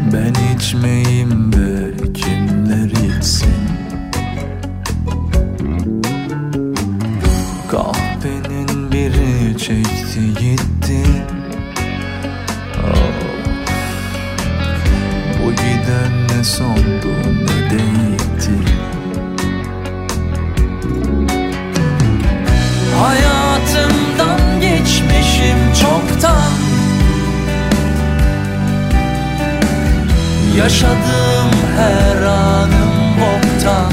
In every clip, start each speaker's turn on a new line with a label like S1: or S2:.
S1: Ben içmeyeyim de kimler içsin? Kahvenin biri çekti gitti. Oh. Bu giden ne sondu ne değildi. Hayatımdan geçmişim çoktan. Yaşadığım her anım boktan.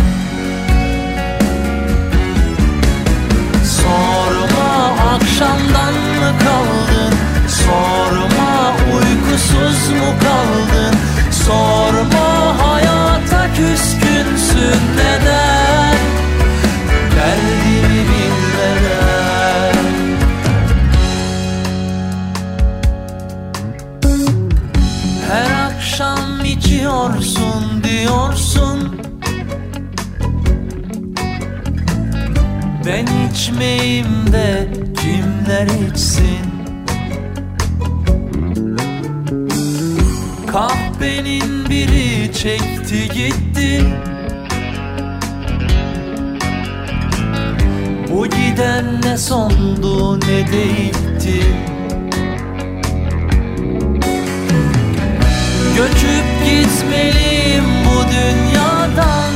S1: Sorma akşamdan mı kaldın? Sorma uykusuz mu kaldın? Sorma hayata küskünsün neden? Derdimi bilmeden. Her akşam içiyorsun diyorsun. Ben içmeyeyim de kimler içsin? Kahvenin biri çekti gitti. Bu giden ne sondu ne değildi. Göçüp gitmeliyim bu dünyadan.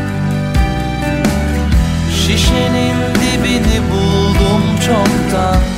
S1: Şişenin dibini buldum çoktan.